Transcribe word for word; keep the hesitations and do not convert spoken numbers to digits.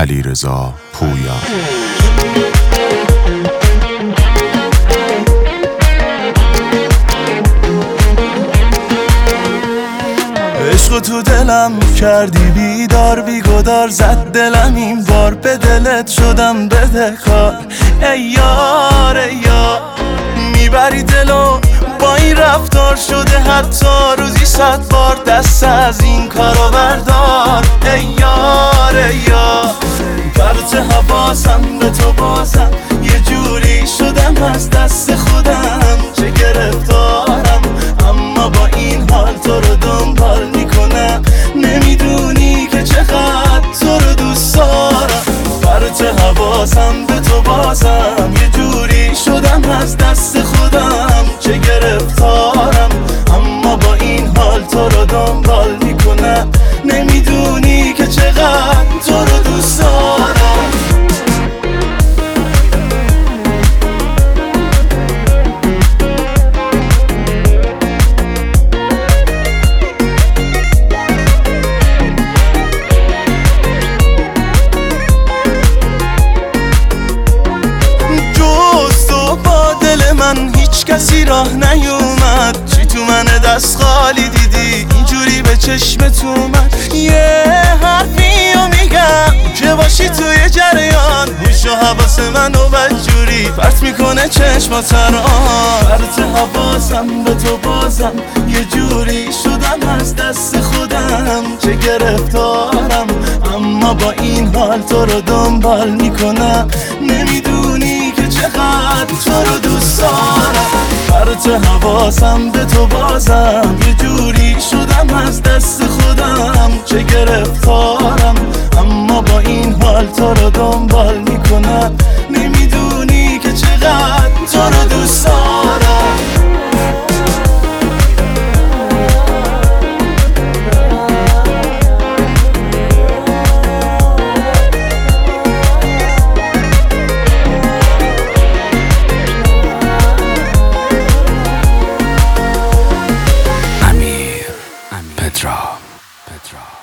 علیرضا پویان. عشق تو دلم کردی بیدار، بیگدار زد دلم این بار، به دلت شدم بدهکار. ای یار ای یار، میبری دلو با این رفتار، شده حتی روزی صد بار دست از این کارو بردار. ای یار ای یار، پرت حواسم به تو بازم، یه جوری شدم از دست خودم چه گرفتارم، اما با این حال تو رو دنبال میکنم، نمیدونی که چقدر تو رو دوست دارم. پرت حواسم به تو بازم، یه جوری شدم از دست خودم چه گرفتارم، اما با این حال تو رو دنبال میکنم، نمیدونی که چقدر تو رو دوست دارم. من هیچ کسی راه نیومد، چی تو من دست خالی دیدی اینجوری به چشمت اومد. یه حرفیو میگم که باشی توی جریان، هوش و حواس منو بدجوری پرت میکنه چشمات ران. پرت حواسم به تو بازم، یه جوری شدم از دست خودم چه گرفتارم، اما با این حال تو رو دنبال میکنم، نمیدونی که چقدر تو رو دوست دارم. پرت حواسم به تو بازم، یه جوری شدم از دست خودم چه گرفتارم، اما با این حال تو رو دنبال میکنم، نمیدونی که چقدر تو رو دوست دارم. Petra, Petra.